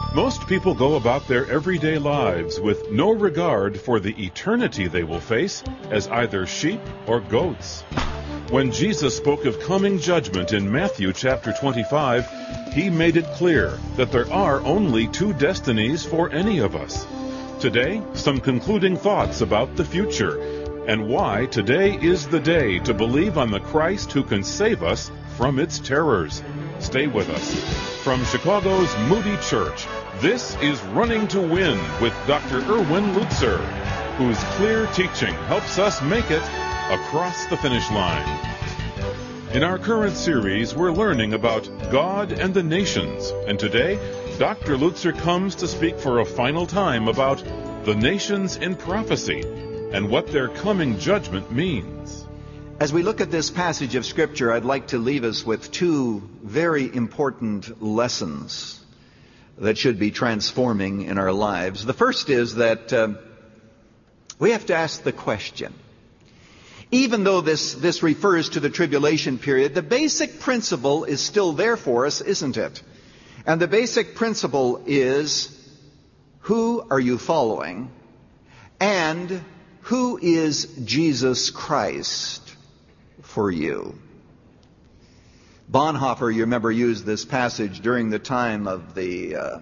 Most people go about their everyday lives with no regard for the eternity they will face as either sheep or goats. When Jesus spoke of coming judgment in Matthew chapter 25, he made it clear that there are only two destinies for any of us. Today, some concluding thoughts about the future and why today is the day to believe on the Christ who can save us from its terrors. Stay with us. From Chicago's Moody Church, this is Running to Win with Dr. Erwin Lutzer, whose clear teaching helps us make it across the finish line. In our current series, we're learning about God and the nations, and today, Dr. Lutzer comes to speak for a final time about the nations in prophecy and what their coming judgment means. As we look at this passage of Scripture, I'd like to leave us with two very important lessons that should be transforming in our lives. The first is that we have to ask the question. Even though this refers to the tribulation period, the basic principle is still there for us, isn't it? And the basic principle is, who are you following? And who is Jesus Christ for you? Bonhoeffer, you remember, used this passage during the time of the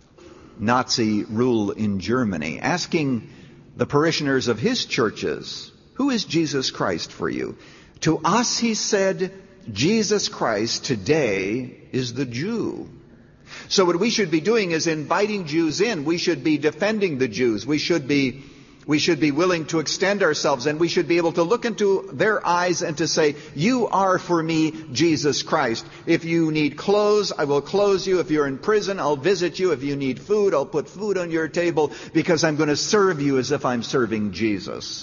Nazi rule in Germany, asking the parishioners of his churches, who is Jesus Christ for you? To us, he said, Jesus Christ today is the Jew. So what we should be doing is inviting Jews in. We should be defending the Jews. We should be willing to extend ourselves, and we should be able to look into their eyes and to say, you are for me Jesus Christ. If you need clothes, I will clothe you. If you're in prison, I'll visit you. If you need food, I'll put food on your table, because I'm going to serve you as if I'm serving Jesus.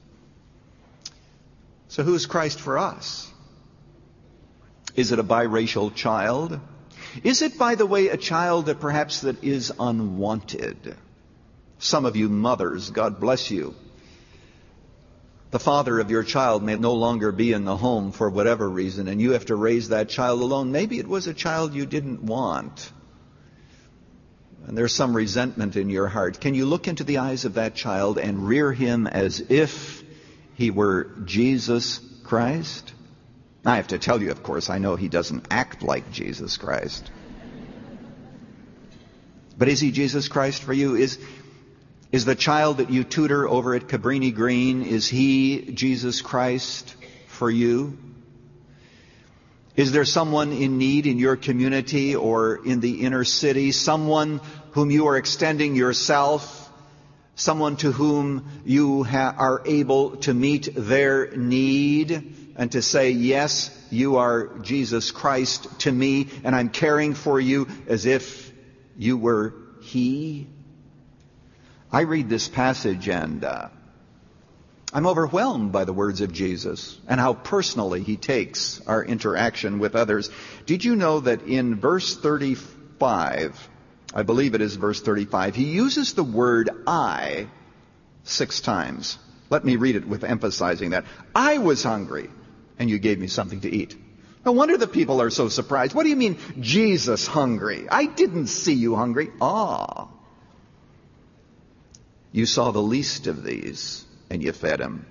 So who's Christ for us? Is it a biracial child? Is it, by the way, a child that perhaps that is unwanted? Some of you mothers, God bless you. The father of your child may no longer be in the home for whatever reason, and you have to raise that child alone. Maybe it was a child you didn't want, and there's some resentment in your heart. Can you look into the eyes of that child and rear him as if he were Jesus Christ? I have to tell you, of course, I know he doesn't act like Jesus Christ. But is he Jesus Christ for you? Is the child that you tutor over at Cabrini Green, is he Jesus Christ for you? Is there someone in need in your community or in the inner city, someone whom you are extending yourself, someone to whom you are able to meet their need and to say, yes, you are Jesus Christ to me, and I'm caring for you as if you were he? I read this passage and I'm overwhelmed by the words of Jesus and how personally he takes our interaction with others. Did you know that in verse 35, I believe it is verse 35, he uses the word I 6 times. Let me read it with emphasizing that. I was hungry, and you gave me something to eat. No wonder the people are so surprised. What do you mean, Jesus hungry? I didn't see you hungry. You saw the least of these, and you fed him.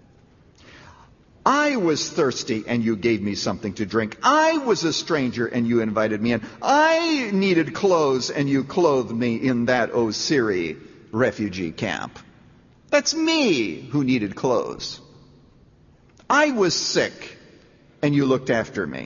I was thirsty, and you gave me something to drink. I was a stranger, and you invited me in. I needed clothes, and you clothed me in that Osiri refugee camp. That's me who needed clothes. I was sick, and you looked after me.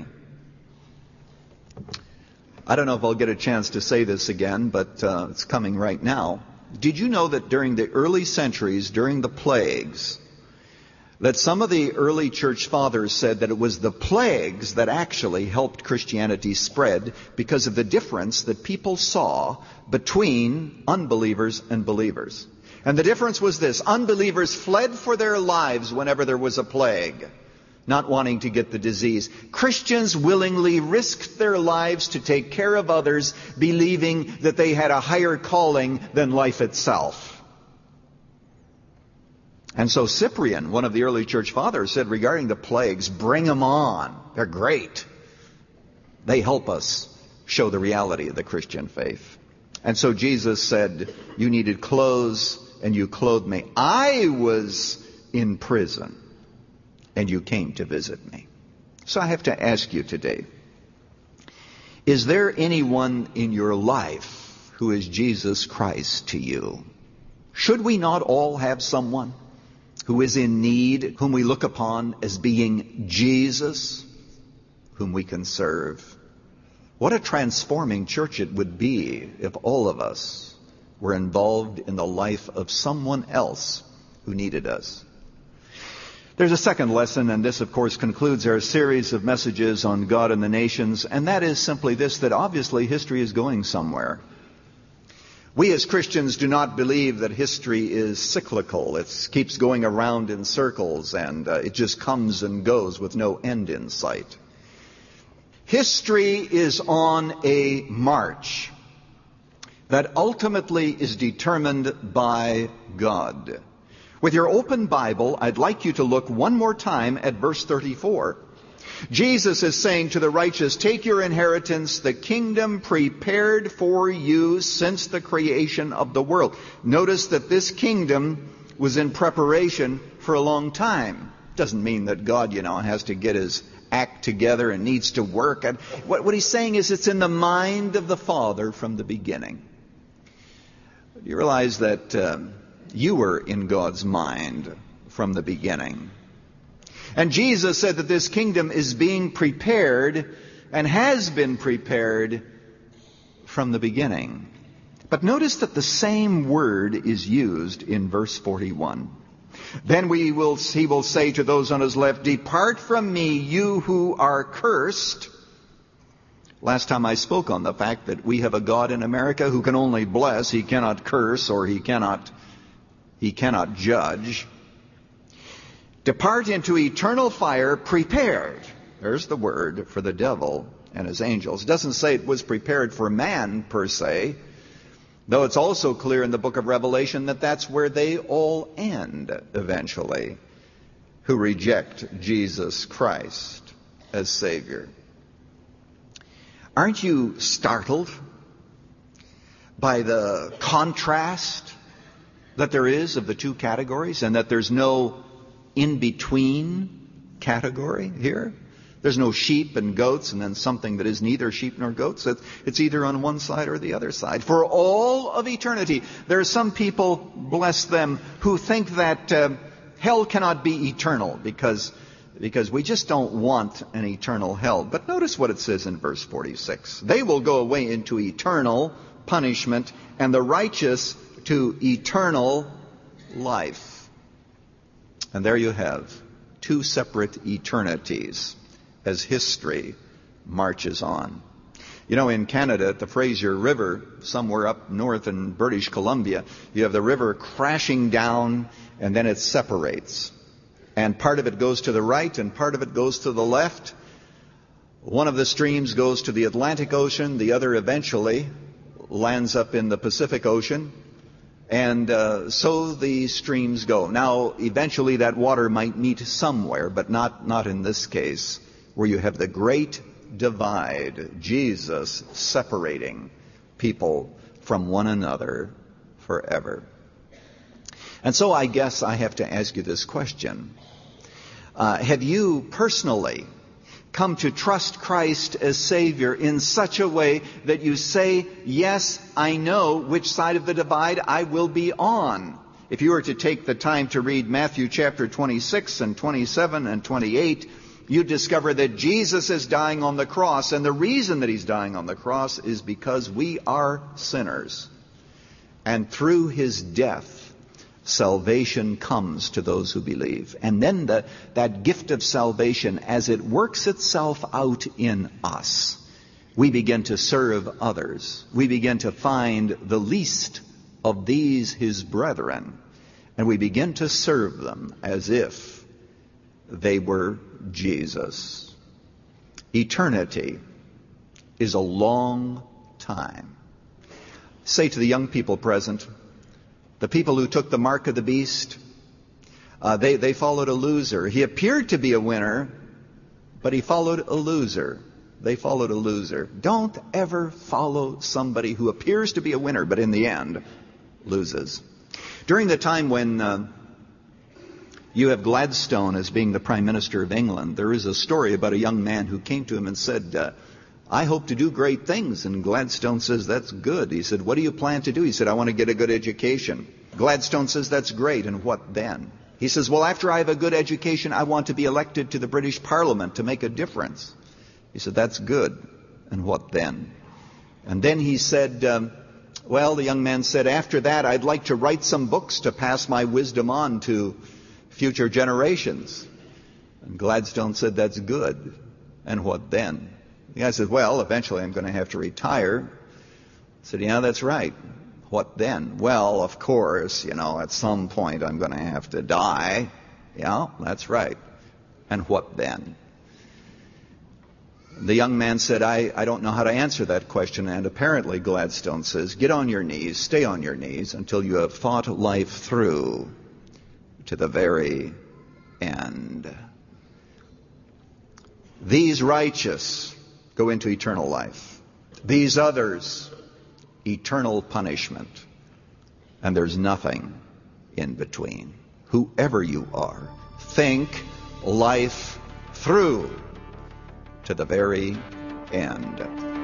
I don't know if I'll get a chance to say this again, but it's coming right now. Did you know that during the early centuries, during the plagues, that some of the early church fathers said that it was the plagues that actually helped Christianity spread because of the difference that people saw between unbelievers and believers. And the difference was this: unbelievers fled for their lives whenever there was a plague, not wanting to get the disease. Christians willingly risked their lives to take care of others, believing that they had a higher calling than life itself. And so Cyprian, one of the early church fathers, said regarding the plagues, bring them on. They're great. They help us show the reality of the Christian faith. And so Jesus said, you needed clothes and you clothed me. I was in prison and you came to visit me. So I have to ask you today, is there anyone in your life who is Jesus Christ to you? Should we not all have someone who is in need, whom we look upon as being Jesus, whom we can serve? What a transforming church it would be if all of us were involved in the life of someone else who needed us. There's a second lesson, and this, of course, concludes our series of messages on God and the nations, and that is simply this, that obviously history is going somewhere. We as Christians do not believe that history is cyclical. It keeps going around in circles, and it just comes and goes with no end in sight. History is on a march that ultimately is determined by God. With your open Bible, I'd like you to look one more time at verse 34. Jesus is saying to the righteous, take your inheritance, the kingdom prepared for you since the creation of the world. Notice that this kingdom was in preparation for a long time. Doesn't mean that God, has to get his act together and needs to work. And what he's saying is it's in the mind of the Father from the beginning. You realize that you were in God's mind from the beginning. And Jesus said that this kingdom is being prepared and has been prepared from the beginning. But notice that the same word is used in verse 41. Then he will say to those on his left, depart from me, you who are cursed. Last time I spoke on the fact that we have a God in America who can only bless. He cannot curse, or he cannot judge. Depart into eternal fire prepared. There's the word for the devil and his angels. It doesn't say it was prepared for man per se, though it's also clear in the book of Revelation that that's where they all end eventually, who reject Jesus Christ as Savior. Aren't you startled by the contrast that there is of the two categories, and that there's no in-between category here? There's no sheep and goats and then something that is neither sheep nor goats. It's either on one side or the other side. For all of eternity, there are some people, bless them, who think that hell cannot be eternal because we just don't want an eternal hell. But notice what it says in verse 46. They will go away into eternal punishment, and the righteous to eternal life. And there you have two separate eternities as history marches on. In Canada, at the Fraser River, somewhere up north in British Columbia, you have the river crashing down, and then it separates. And part of it goes to the right, and part of it goes to the left. One of the streams goes to the Atlantic Ocean, the other eventually lands up in the Pacific Ocean. And so the streams go. Now, eventually that water might meet somewhere, but not in this case, where you have the great divide, Jesus separating people from one another forever. And so I guess I have to ask you this question. Have you personally come to trust Christ as Savior in such a way that you say, yes, I know which side of the divide I will be on? If you were to take the time to read Matthew chapter 26 and 27 and 28, you'd discover that Jesus is dying on the cross, and the reason that he's dying on the cross is because we are sinners. And through his death, salvation comes to those who believe. And then that gift of salvation, as it works itself out in us, we begin to serve others. We begin to find the least of these his brethren, and we begin to serve them as if they were Jesus. Eternity is a long time. Say to the young people present, the people who took the mark of the beast, they followed a loser. He appeared to be a winner, but he followed a loser. They followed a loser. Don't ever follow somebody who appears to be a winner, but in the end loses. During the time when you have Gladstone as being the Prime Minister of England, there is a story about a young man who came to him and said, I hope to do great things. And Gladstone says, that's good. He said, what do you plan to do? He said, I want to get a good education. Gladstone says, that's great. And what then? He says, well, after I have a good education, I want to be elected to the British Parliament to make a difference. He said, that's good. And what then? And then he said, the young man said, after that, I'd like to write some books to pass my wisdom on to future generations. And Gladstone said, that's good. And what then? The guy said, well, eventually I'm going to have to retire. He said, yeah, that's right. What then? Well, of course, at some point I'm going to have to die. Yeah, that's right. And what then? The young man said, I don't know how to answer that question. And apparently Gladstone says, get on your knees, stay on your knees until you have fought life through to the very end. These righteous go into eternal life. These others, eternal punishment. And there's nothing in between. Whoever you are, think life through to the very end.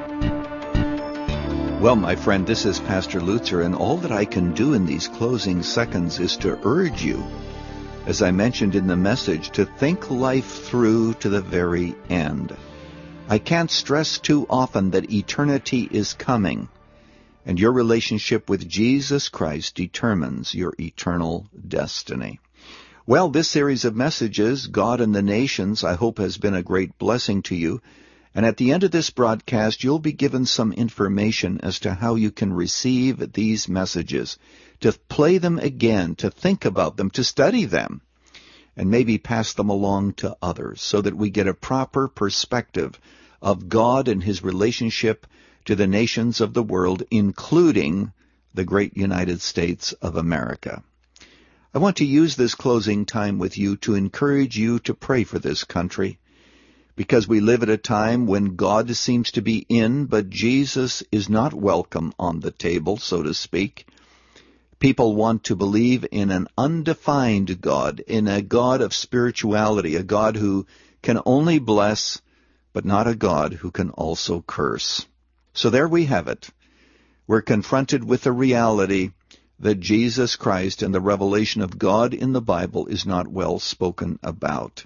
Well, my friend, this is Pastor Lutzer, and all that I can do in these closing seconds is to urge you, as I mentioned in the message, to think life through to the very end. I can't stress too often that eternity is coming, and your relationship with Jesus Christ determines your eternal destiny. Well, this series of messages, God and the Nations, I hope has been a great blessing to you. And at the end of this broadcast, you'll be given some information as to how you can receive these messages, to play them again, to think about them, to study them, and maybe pass them along to others so that we get a proper perspective of God and His relationship to the nations of the world, including the great United States of America. I want to use this closing time with you to encourage you to pray for this country, because we live at a time when God seems to be in, but Jesus is not welcome on the table, so to speak. People want to believe in an undefined God, in a God of spirituality, a God who can only bless, but not a God who can also curse. So there we have it. We're confronted with the reality that Jesus Christ and the revelation of God in the Bible is not well spoken about.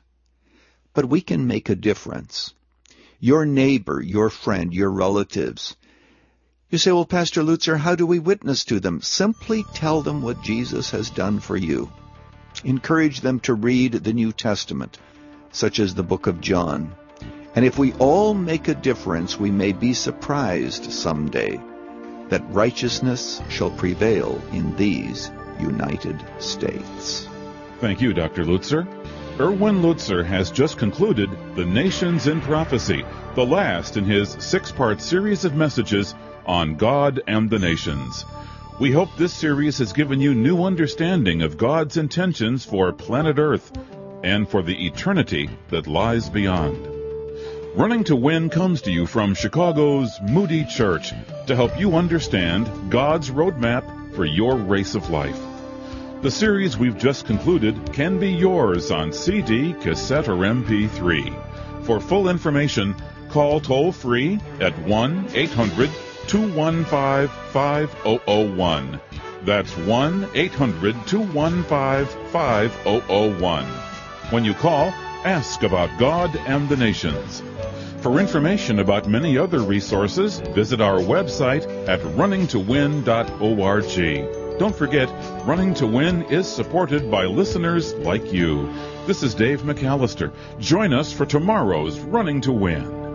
But we can make a difference. Your neighbor, your friend, your relatives. You say, well, Pastor Lutzer, how do we witness to them? Simply tell them what Jesus has done for you. Encourage them to read the New Testament, such as the book of John. And if we all make a difference, we may be surprised someday that righteousness shall prevail in these United States. Thank you, Dr. Lutzer. Erwin Lutzer has just concluded The Nations in Prophecy, the last in his 6-part series of messages on God and the Nations. We hope this series has given you new understanding of God's intentions for planet Earth and for the eternity that lies beyond. Running to Win comes to you from Chicago's Moody Church to help you understand God's roadmap for your race of life. The series we've just concluded can be yours on CD, cassette, or MP3. For full information, call toll-free at 1-800-215-5001. That's 1-800-215-5001. When you call, ask about God and the Nations. For information about many other resources, visit our website at runningtowin.org. Don't forget, Running to Win is supported by listeners like you. This is Dave McAllister. Join us for tomorrow's Running to Win.